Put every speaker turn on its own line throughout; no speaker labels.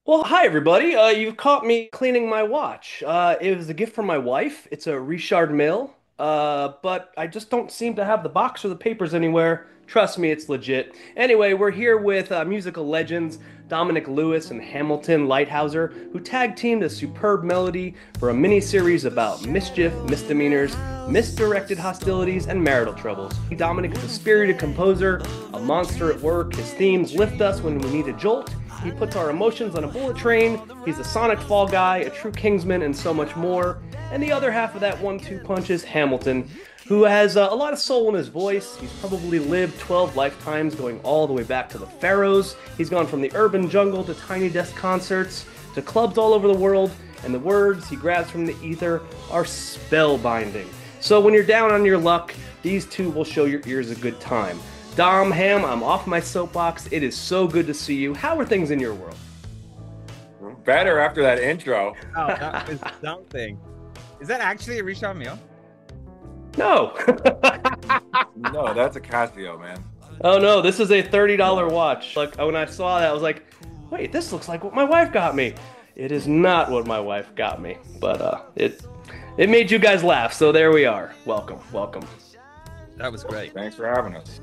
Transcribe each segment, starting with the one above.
Well, hi everybody. You've caught me cleaning my watch. It was a gift from my wife. It's a Richard Mille, but I just don't seem to have the box or the papers anywhere. Trust me, it's legit. Anyway, we're here with musical legends Dominic Lewis and Hamilton Lighthouser, who tag teamed a superb melody for a mini-series about mischief, misdemeanors, misdirected hostilities, and marital troubles. Dominic is a spirited composer, a monster at work. His themes lift us when we need a jolt. He puts our emotions on a bullet train. He's a sonic fall guy, a true Kingsman, and so much more. And the other half of that one-two punch is Hamilton, who has a lot of soul in his voice. He's probably lived 12 lifetimes, going all the way back to the Pharaohs. He's gone from the urban jungle to tiny desk concerts to clubs all over the world, and the words he grabs from the ether are spellbinding. So when you're down on your luck, these two will show your ears a good time. Dom, Ham, I'm off my soapbox. It is so good to see you. How are things in your world?
Better after that intro.
Oh, that was something. Is that actually a Richard Mille?
No.
No, that's a Casio, man.
Oh no, this is a $30 watch. Like when I saw that, I was like, wait, this looks like what my wife got me. It is not what my wife got me, but it made you guys laugh, so there we are. Welcome, welcome.
That was great.
Thanks for having us.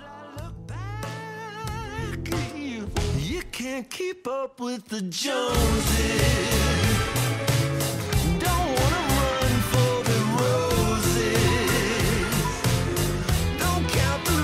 You can't keep up with the Joneses. Don't wanna run for the roses. Don't count the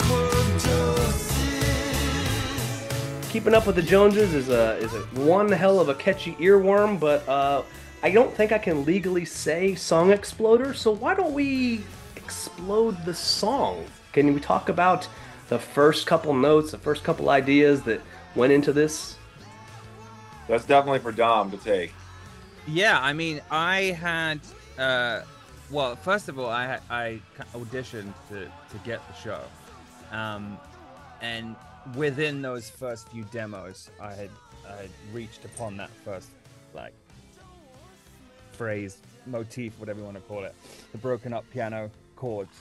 microdoses.
Keeping up with the Joneses is a one hell of a catchy earworm, but I don't think I can legally say song exploder. So why don't we explode the song? Can we talk about the first couple notes, the first couple ideas that went into this?
That's definitely for Dom to take.
Yeah, I mean, I had well, first of all, I auditioned to get the show. And within those first few demos, I had reached upon that first like phrase, motif, whatever you want to call it, the broken up piano chords.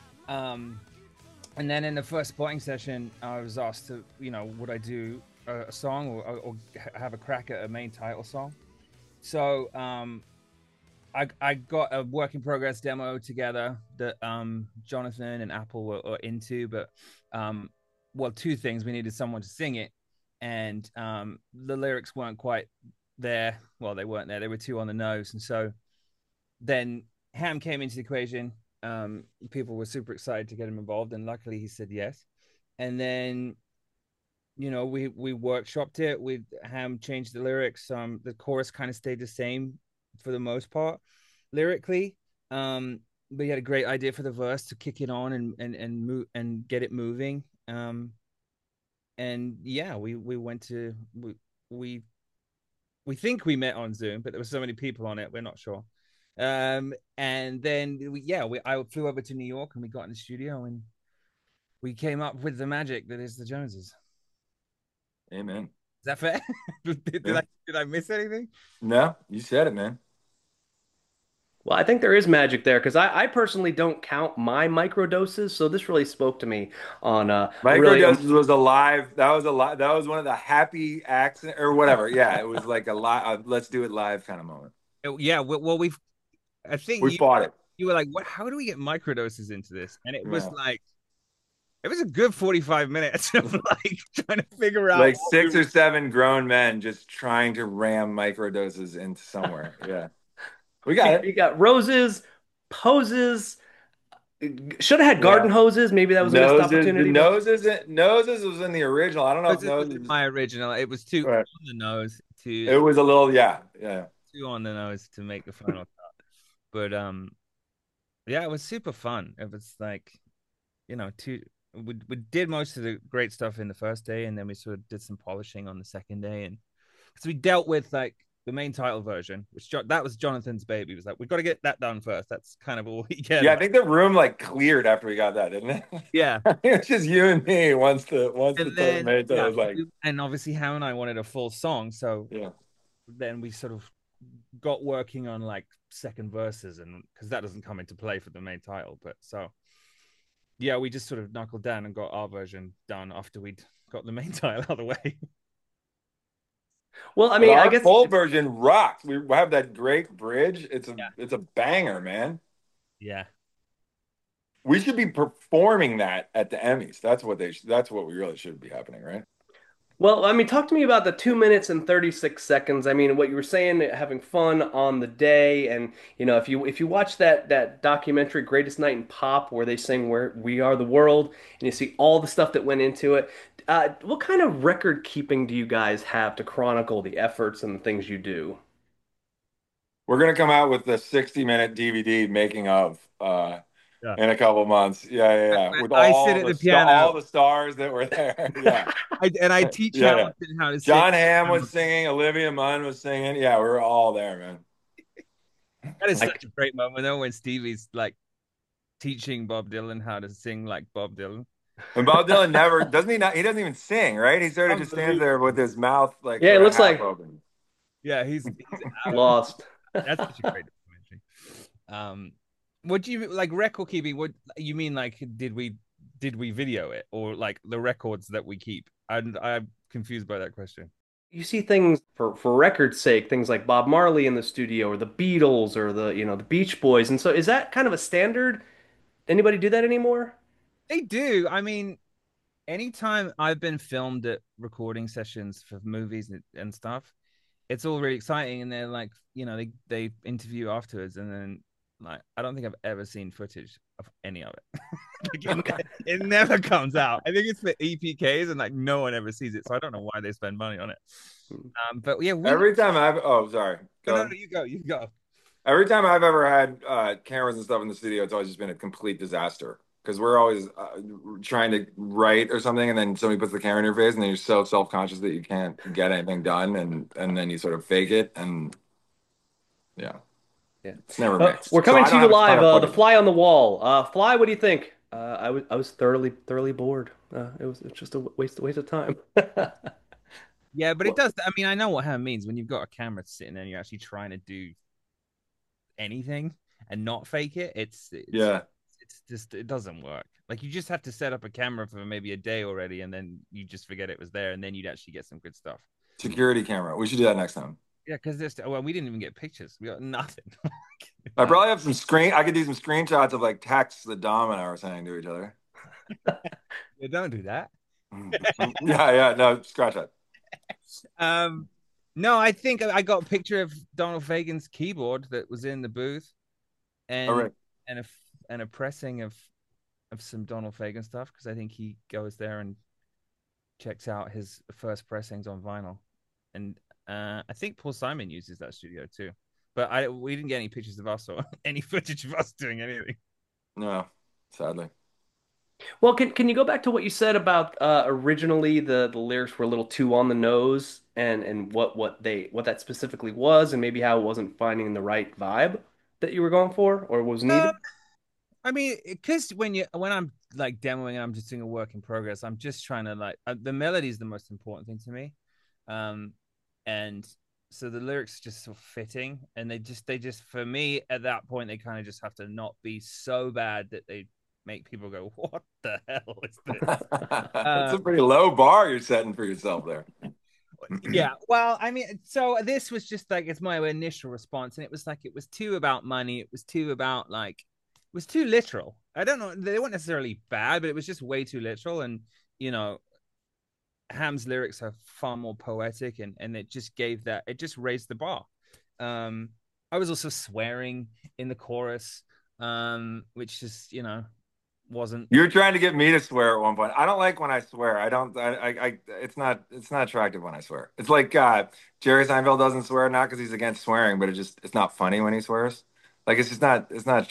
And then in the first spotting session, I was asked to, would I do a song or have a crack at a main title song? So I got a work in progress demo together that Jonathan and Apple were into, but well, two things: we needed someone to sing it, and the lyrics weren't quite there. Well, they weren't there; they were too on the nose, and so then Ham came into the equation. People were super excited to get him involved, and luckily he said yes. And then, we workshopped it. We Ham changed the lyrics. The chorus kind of stayed the same for the most part, lyrically. But he had a great idea for the verse to kick it on and move and get it moving. And yeah, we went to we we think we met on Zoom, but there were so many people on it, we're not sure. And then I flew over to New York and we got in the studio and we came up with the magic that is the Joneses.
Amen.
Is that fair? did,
Yeah.
did I miss anything?
No, you said it, man.
Well, I think there is magic there because I personally don't count my microdoses, so this really spoke to me on really
Microdoses was a live. That was a live. That was one of the happy accent or whatever. Yeah, it was like a live. Let's do it live kind of moment.
Yeah, well, I think
We fought it.
you were like, what? How do we get microdoses into this? And it was
Yeah.
like, it was a good 45 minutes of like trying to figure out
Like six or seven grown men just trying to ram microdoses into somewhere. Yeah, we got it.
you got roses, poses. Should have had garden
Yeah.
hoses. Maybe that was a missed
Noses, the
opportunity, but
noses was in the original. I don't know if
This was
noses.
my original. It was too
Right.
on the nose
It was a little, yeah, yeah.
too on the nose to make the final cut. But yeah, it was super fun. It was like, two we did most of the great stuff in the first day, and then we sort of did some polishing on the second day, and because we dealt with like the main title version, which that was Jonathan's baby. He was like, we got to get that done first. That's kind of all we get.
Yeah, I think the room like cleared after we got that, didn't it?
Yeah.
It's just you and me once the
And
third
then
mate, I
yeah,
was like,
and obviously Ham and I wanted a full song, so
yeah.
then we sort of got working on like second verses, and because that doesn't come into play for the main title, but so yeah, we just sort of knuckled down and got our version done after we'd got the main title out of the way.
Well, I
But
mean, I
our
guess
full
it's,
version rocks. We have that great bridge.
Yeah.
It's a banger, man.
Yeah.
We should be performing that at the Emmys. That's what we really should be happening, right?
well, I mean, talk to me about the 2 minutes and 36 seconds. I mean, what you were saying, having fun on the day, and if you watch that documentary, Greatest Night in Pop, where they sing "Where We Are the World," and you see all the stuff that went into it. What kind of record keeping do you guys have to chronicle the efforts and the things you do?
We're gonna come out with the 60-minute DVD making of
Yeah.
in a couple months. Yeah, yeah, yeah. With
I sit at the
all
piano.
the stars that were there. Yeah.
I teach
Yeah, yeah.
Hamilton how to sing.
John Hamm was singing, Olivia Munn was singing. Yeah, we were all there, man.
That is
Like,
such a great moment though when Stevie's like teaching Bob Dylan how to sing like Bob Dylan.
And Bob Dylan never doesn't he not he doesn't even sing, right? He sort of just stands there with
Unbelievable.
his mouth like
yeah, it
sort of
looks
half
like
open.
Yeah, he's out of it.
Lost.
That's such a great documentary. Um, what do you like record keeping? What you mean? Like, did we video it or like the records that we keep? I'm confused by that question.
You see things for record's sake, things like Bob Marley in the studio, or the Beatles, or the Beach Boys, and so is that kind of a standard? Anybody do that anymore?
They do. I mean, anytime I've been filmed at recording sessions for movies and stuff, it's all really exciting. And they're like, they interview afterwards, and then like I don't think I've ever seen footage of any of it. It never comes out. I think it's for EPKs, and like no one ever sees it. So I don't know why they spend money on it. But yeah,
Every time I've oh sorry,
no,
go
no,
ahead.
no, you go.
Every time I've ever had cameras and stuff in the studio, it's always just been a complete disaster because we're always trying to write or something, and then somebody puts the camera in your face, and then you're so self-conscious that you can't get anything done, and then you sort of fake it, and yeah,
Yeah.
it's never mixed.
We're
So
coming
I
to
don't
you
have a ton
live.
of
The
footage.
Fly on the Wall. Fly, what do you think? I was thoroughly bored. It's just a waste of time.
Yeah, but it
Well,
does. I mean, I know what ham means when you've got a camera sitting there and you're actually trying to do anything and not fake it.
Yeah,
It's just it doesn't work. Like you just have to set up a camera for maybe a day already, and then you just forget it was there, and then you'd actually get some good stuff.
security camera. We should do that next time.
Yeah, because this well, we didn't even get pictures. We got nothing.
I probably have some screen. I could do some screenshots of like texts that Dom and I were saying to each other.
Yeah, don't do that.
Yeah, yeah. No, scratch that.
Um, no, I think I got a picture of Donald Fagen's keyboard that was in the booth,
All
and
right.
and a and a pressing of some Donald Fagen stuff because I think he goes there and checks out his first pressings on vinyl, and I think Paul Simon uses that studio too. But we didn't get any pictures of us or any footage of us doing anything.
No, sadly.
well, can you go back to what you said about originally the lyrics were a little too on the nose, and what that specifically was, and maybe how it wasn't finding the right vibe that you were going for or was
Um,
needed?
I mean, because when I'm like demoing and I'm just doing a work in progress, I'm just trying to like the melody is the most important thing to me, um, and so the lyrics just sort of fitting, and they just for me at that point they kind of just have to not be so bad that they make people go, "What the hell is this?"
That's
Uh,
a pretty low bar you're setting for yourself there.
yeah. Well, I mean, so this was just like it's my initial response, and it was like it was too about money. It was too about like it was too literal. I don't know. They weren't necessarily bad, but it was just way too literal. And you know, Ham's lyrics are far more poetic, and it just gave that. It just raised the bar. Um, I was also swearing in the chorus, which just wasn't.
You were trying to get me to swear at one point. I don't like when I swear. I don't. It's not attractive when I swear. It's like Jerry Seinfeld doesn't swear not because he's against swearing, but it's not funny when he swears. Like it's just not.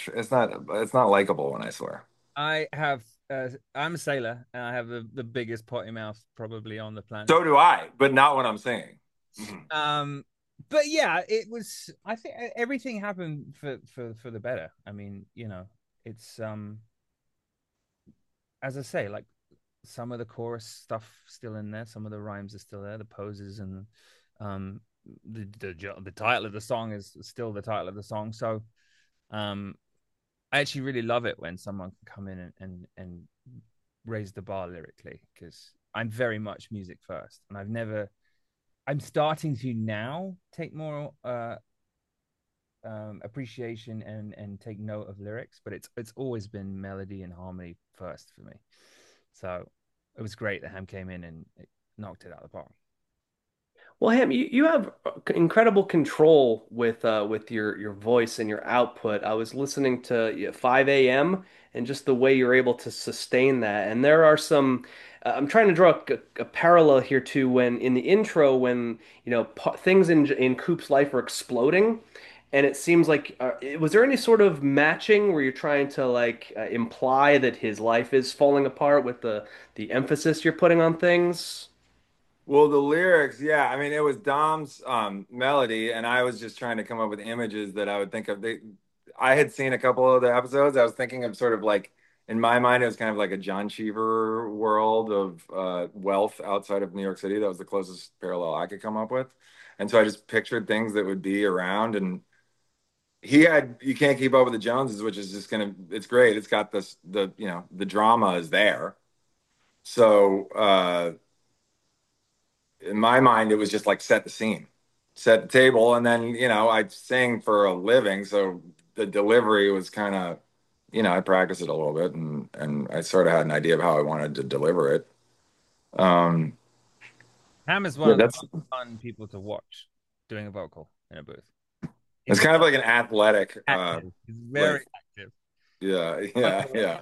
It's not likable when I swear.
I have. I'm a sailor, and I have the biggest potty mouth probably on the planet.
So do I, but not when I'm singing. Mhm.
Um, but yeah, it was. I think everything happened for the better. I mean, it's as I say, like some of the chorus stuff still in there, some of the rhymes are still there, the poses and um the title of the song is still the title of the song. So um, I actually really love it when someone can come in and raise the bar lyrically because I'm very much music first, and I'm starting to now take more appreciation and take note of lyrics, but it's always been melody and harmony first for me. So it was great that Ham came in and it knocked it out of the park.
Well, Ham, you have incredible control with your voice and your output. I was listening to 5 a.m. and just the way you're able to sustain that. And there are some. I'm trying to draw a parallel here to when in the intro when things in Coop's life are exploding, and it seems like was there any sort of matching where you're trying to like imply that his life is falling apart with the emphasis you're putting on things?
Well, the lyrics, yeah. I mean, it was Dom's melody, and I was just trying to come up with images that I would think of. I had seen a couple of the episodes. I was thinking of sort of like, in my mind, it was kind of like a John Cheever world of wealth outside of New York City. That was the closest parallel I could come up with. And so I just pictured things that would be around. And he had You Can't Keep Up with the Joneses, which is just it's great. It's got the drama is there. So, in my mind, it was just like set the scene, set the table, and then I sing for a living, so the delivery was kind of, I practiced it a little bit, and I sort of had an idea of how I wanted to deliver it. Um,
Ham is one
yeah,
of the
that's
most fun people to watch doing a vocal in a booth.
it's
He's
kind of like an athletic,
active. He's
like
very active.
yeah, yeah, yeah.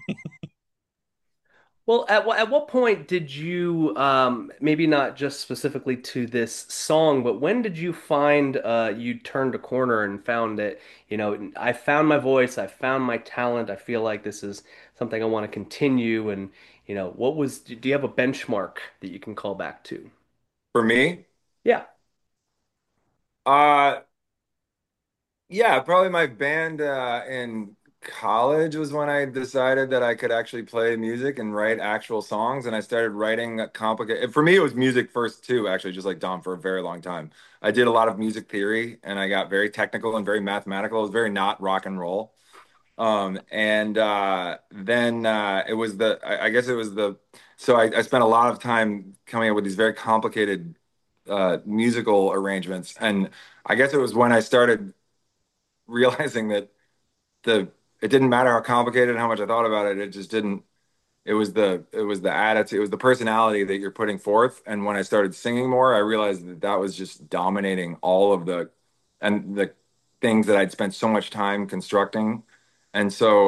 Well, at what point did you, maybe not just specifically to this song, but when did you find you turned a corner and found that, I found my voice, I found my talent, I feel like this is something I want to continue, and, do you have a benchmark that you can call back to?
For me,
Yeah.
uh, yeah, probably my band in college was when I decided that I could actually play music and write actual songs. And I started writing complicated. For me, it was music first too, actually, just like Dom for a very long time. I did a lot of music theory and I got very technical and very mathematical. It was very not rock and roll. And then it was I guess it was so I spent a lot of time coming up with these very complicated musical arrangements. And I guess it was when I started realizing that the it didn't matter how complicated and how much I thought about it. It just didn't. It was the attitude. It was the personality that you're putting forth. And when I started singing more, I realized that that was just dominating all of the things that I'd spent so much time constructing. And so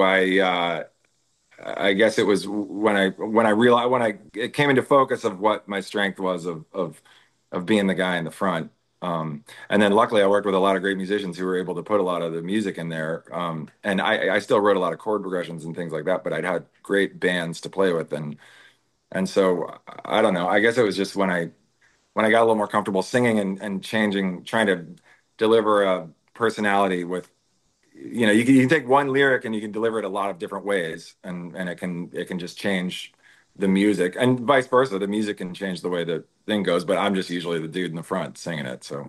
I guess it was when I realized when I it came into focus of what my strength was of being the guy in the front. And then luckily I worked with a lot of great musicians who were able to put a lot of the music in there. And I still wrote a lot of chord progressions and things like that, but I'd had great bands to play with, and so I don't know. I guess it was just when I got a little more comfortable singing and changing, trying to deliver a personality with you can take one lyric and you can deliver it a lot of different ways, and it can just change the music, and vice versa. The music can change the way the thing goes, but I'm just usually the dude in the front singing it. So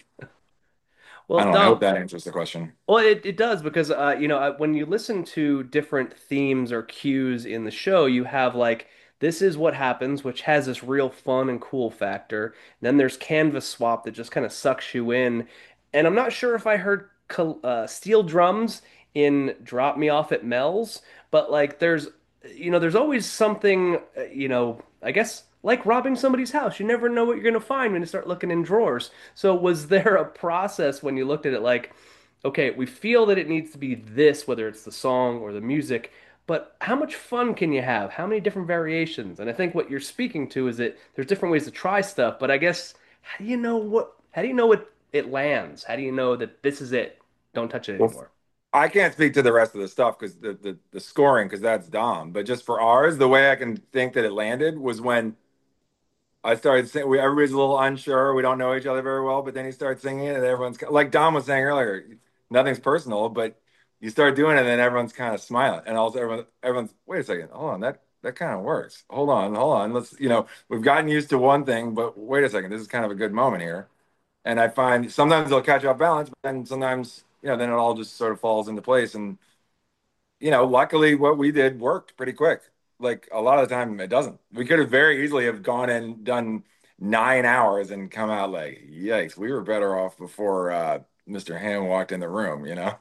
I
Well,
don't know. I hope
Dom,
that answers the question.
well, it does because when you listen to different themes or cues in the show, you have like this is what happens, which has this real fun and cool factor. Then there's canvas swap that just kind of sucks you in. And I'm not sure if I heard steel drums in Drop Me Off at Mel's, but like there's always something, I guess like robbing somebody's house. You never know what you're gonna find when you start looking in drawers. So was there a process when you looked at it like? Okay, we feel that it needs to be this, whether it's the song or the music, but how much fun can you have? How many different variations? And I think what you're speaking to is that there's different ways to try stuff, but I guess how do you know it lands? How do you know that this is it? Don't touch it
Well,
anymore.
I can't speak to the rest of the stuff because the scoring, because that's Dom. But just for ours, the way I can think that it landed was when I started singing. Everybody's a little unsure. We don't know each other very well, but then he starts singing it, and everyone's like Dom was saying earlier, nothing's personal, but you start doing it, and then everyone's kind of smiling, and also everyone's wait a second, hold on, that kind of works. Hold on, we've gotten used to one thing, but wait a second, this is kind of a good moment here. And I find sometimes they'll catch off balance, but then sometimes then it all just sort of falls into place, and luckily what we did worked pretty quick. Like a lot of the time it doesn't. We could have very easily have gone and done 9 hours and come out like, yikes, we were better off before Mr. Ham walked in the room, you know?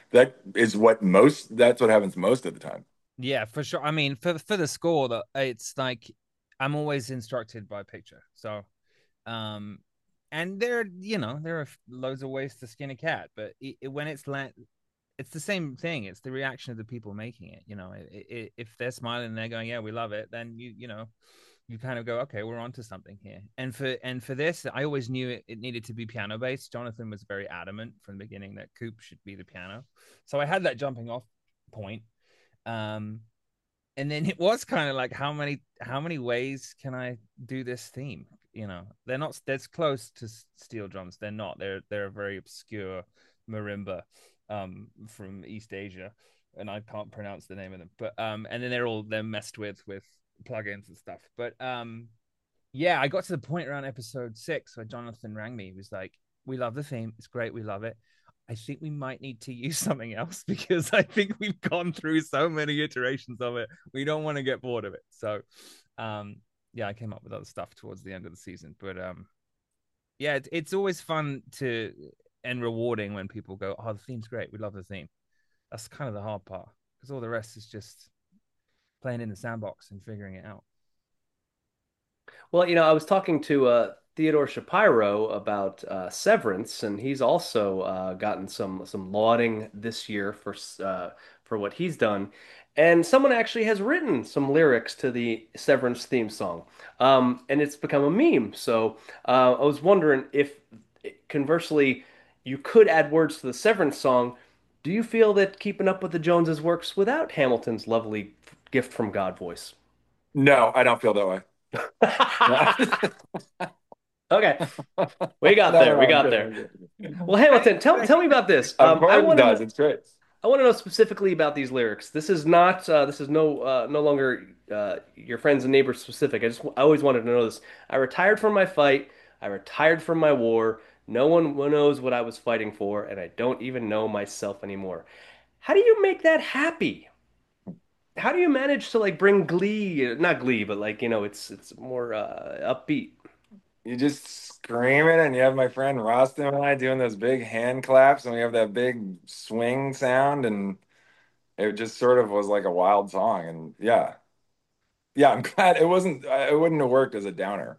That's what happens most of the time.
Yeah, for sure. I mean, for the score, that it's like I'm always instructed by picture. So, um, and there are loads of ways to skin a cat, but when it's the same thing. It's the reaction of the people making it. If they're smiling and they're going, "Yeah, we love it," then you kind of go, "Okay, we're onto something here." And for this, I always knew it needed to be piano based. Jonathan was very adamant from the beginning that Coop should be the piano, so I had that jumping off point. Um, and then it was kind of like how many ways can I do this theme? They're not that's close to steel drums. They're not. They're a very obscure marimba from East Asia, and I can't pronounce the name of them. But and then they're messed with plugins and stuff. But yeah, I got to the point around episode 6 where Jonathan rang me. He was like, "We love the theme. It's great. We love it. I think we might need to use something else because I think we've gone through so many iterations of it. We don't want to get bored of it." So, yeah, I came up with other stuff towards the end of the season. But yeah, it's always fun to and rewarding when people go, "Oh, the theme's great. We love the theme." That's kind of the hard part because all the rest is just playing in the sandbox and figuring it out.
Well, I was talking to Theodore Shapiro about Severance, and he's also gotten some lauding this year for what he's done. And someone actually has written some lyrics to the Severance theme song, and it's become a meme. So I was wondering if, conversely, you could add words to the Severance song. Do you feel that Keeping Up with the Joneses works without Hamilton's lovely gift from God voice?
No, I don't feel that way. No,
Okay. We got
no,
there. We
no, I'm
got
kidding.
there.
I'm kidding.
Well, Hamilton, tell me about this.
Of course it does. It's great.
I want to know specifically about these lyrics. This is not this is no longer your friends and neighbors specific. I always wanted to know this. I retired from my fight. I retired from my war. No one knows what I was fighting for, and I don't even know myself anymore. How do you make that happy? How do you manage to like bring glee, not glee, but like, it's more upbeat.
You just scream it, and you have my friend Rostam and I doing those big hand claps, and we have that big swing sound, and it just sort of was like a wild song. And yeah, yeah, I'm glad it wouldn't have worked as a downer.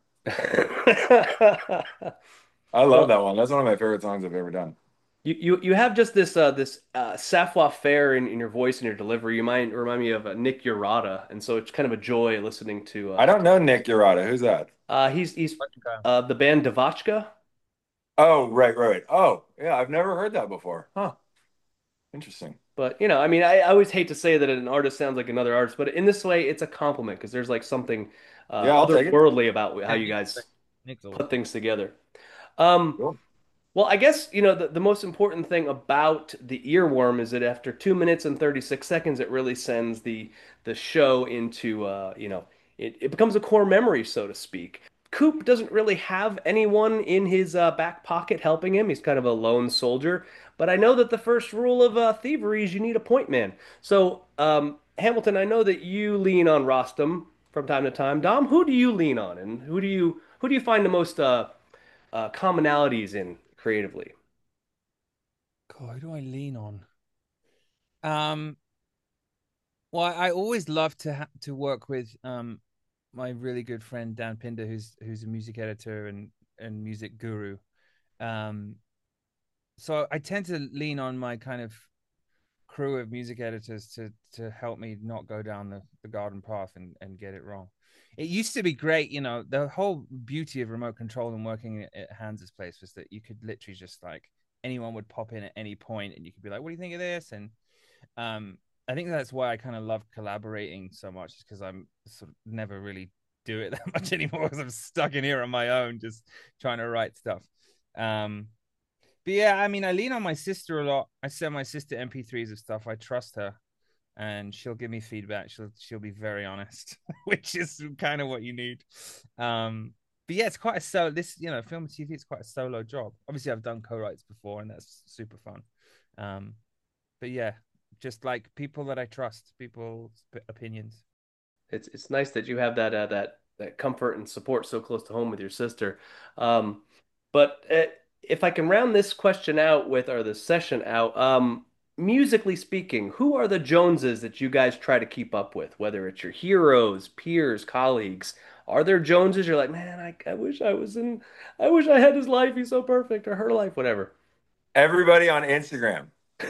I love
Well,
that one. That's one of my favorite songs I've ever done.
you have just this savoir-faire in your voice and your delivery. You might remind me of Nick Urata, and so it's kind of a joy listening to.
I don't know Nick Urata. Who's that?
He's the band Devotchka,
Oh, right, right. Oh, yeah, I've never heard that before. Huh. Interesting.
but I mean, I always hate to say that an artist sounds like another artist, but in this way, it's a compliment because there's like something
Yeah, I'll take it.
otherworldly about how
Yeah,
you guys
Nick's
put
awesome.
things together. Um,
Cool.
Well, I guess, the most important thing about the earworm is that after 2 minutes and 36 seconds, it really sends the show into it becomes a core memory, so to speak. Coop doesn't really have anyone in his back pocket helping him. He's kind of a lone soldier. But I know that the first rule of thievery is you need a point man. So, Hamilton, I know that you lean on Rostam from time to time. Dom, who do you lean on, and who do you find the most commonalities in creatively?
God, who do I lean on? Um, well, I always love to work with my really good friend Dan Pinder, who's a music editor and music guru. Um, so I tend to lean on my kind of crew of music editors to help me not go down the garden path and get it wrong. It used to be great, the whole beauty of remote control and working at Hans's place was that you could literally just like anyone would pop in at any point and you could be like, "What do you think of this?" And I think that's why I kind of love collaborating so much, because I'm sort of never really do it that much anymore because I'm stuck in here on my own just trying to write stuff. Um, but yeah, I mean, I lean on my sister a lot. I send my sister MP3s of stuff. I trust her, and she'll give me feedback. She'll be very honest, which is kind of what you need. But yeah, it's quite a solo. This film and TV is quite a solo job. Obviously, I've done co-writes before, and that's super fun. Um, but yeah, just like people that I trust, people's opinions.
It's nice that you have that that comfort and support so close to home with your sister. Um, but if I can round this question out with, or this session out, musically speaking, who are the Joneses that you guys try to keep up with? Whether it's your heroes, peers, colleagues, are there Joneses you're like, man, I wish I was in, I wish I had his life. He's so perfect, or her life, whatever.
Everybody on Instagram.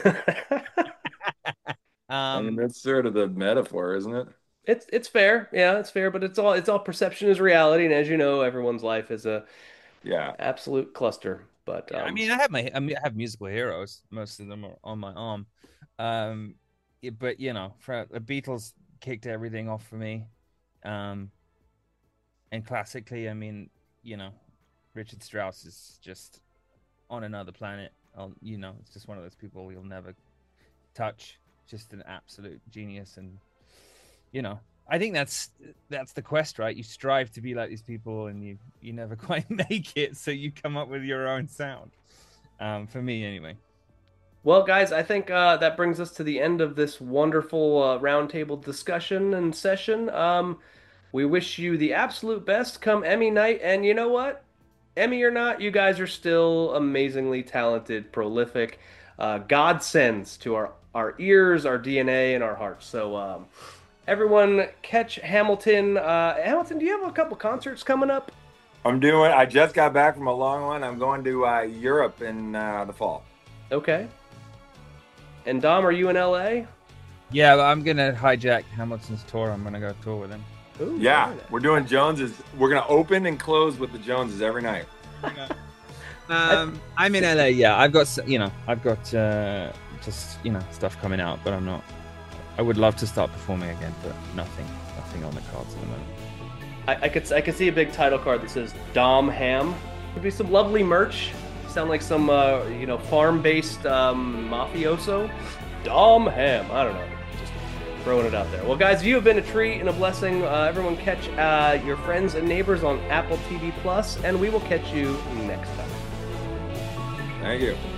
I mean,
Um,
that's sort of the metaphor, isn't it?
It's fair, yeah, it's fair, but it's all perception is reality, and as you know, everyone's life is a
Yeah.
absolute cluster. But
yeah, I mean, I have musical heroes. Most of them are on my arm. But you know, the Beatles kicked everything off for me. Um, and classically, I mean, you know, Richard Strauss is just on another planet. You know, it's just one of those people you'll never touch. Just an absolute genius, and you know, I think that's the quest, right? You strive to be like these people, and you never quite make it, so you come up with your own sound. For me, anyway.
well, guys, I think that brings us to the end of this wonderful roundtable discussion and session. We wish you the absolute best come Emmy night, and you know what? Emmy or not, you guys are still amazingly talented, prolific, godsends to our ears, our DNA, and our hearts. So, everyone, catch Hamilton. Hamilton, do you have a couple concerts coming up?
I just got back from a long one. I'm going to Europe in the fall.
Okay. And Dom, are you in LA?
Yeah, I'm gonna hijack Hamilton's tour. I'm gonna go tour with him.
Ooh,
Yeah,
very nice.
we're doing Joneses. We're going to open and close with the Joneses every night.
I'm in LA. Yeah, I've got just stuff coming out, but I'm not. I would love to start performing again, but nothing on the cards at the moment.
I could see a big title card that says Dom Ham. Would be some lovely merch. Sound like some farm-based mafioso. Dom Ham. I don't know. Just throwing it out there. Well, guys, you have been a treat and a blessing. Everyone, catch your friends and neighbors on Apple TV Plus, and we will catch you next time.
Thank you.